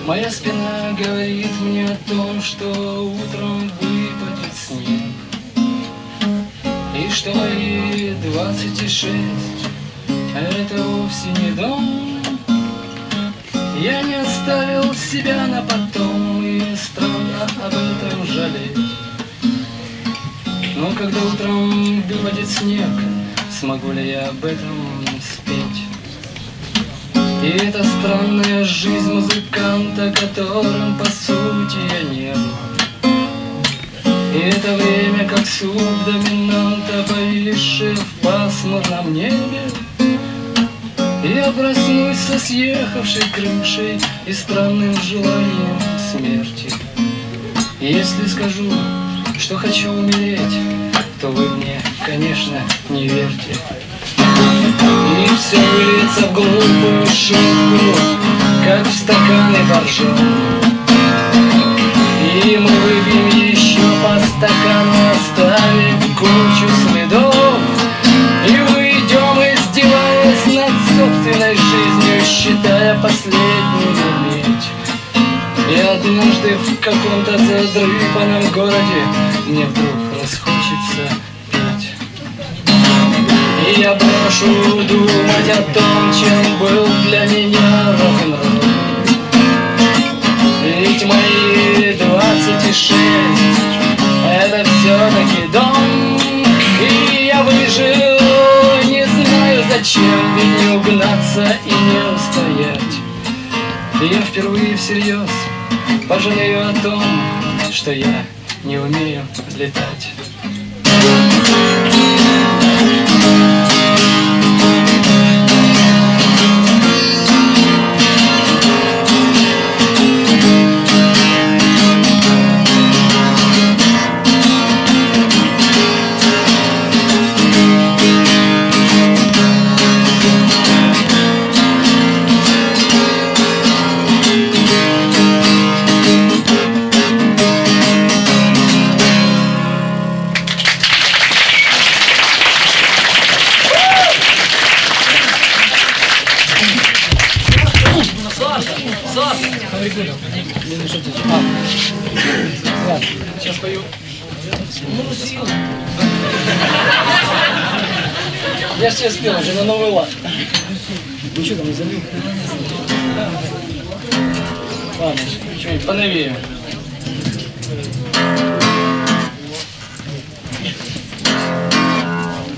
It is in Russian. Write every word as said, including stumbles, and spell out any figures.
Моя спина говорит мне о том, что утром выпадет снег, и что мои двадцать шесть это вовсе не дом. Я не оставил себя на потом, и странно об этом жалеть. Но когда утром выпадет снег, смогу ли я об этом спеть? И это странная жизнь музыканта, которым по сути я не был. И это время как субдоминанта, повисшее в пасмурном небе. Я проснусь со съехавшей крышей и странным желанием смерти. И если скажу, что хочу умереть, то вы мне, конечно, не верьте. И все выльется в глупую шутку, как в стаканы боржом. И мы выпьем еще по стакану, оставив кучу следов. И уйдем, издеваясь над собственной жизнью, считая последнюю медь. И однажды в каком-то задрыпанном городе мне вдруг расхочется петь. И я брошу думать о том, чем был для меня рок-н-ролл. Ведь мои двадцать шесть это все-таки дом. И я выжил, не знаю зачем, ведь не угнаться и не устоять. И я впервые всерьез пожалею о том, что я не умею летать. Ладно, сейчас пою. Я ж тебе спел уже на новый лад. Ничего там не забил. Ладно, что-нибудь поновее.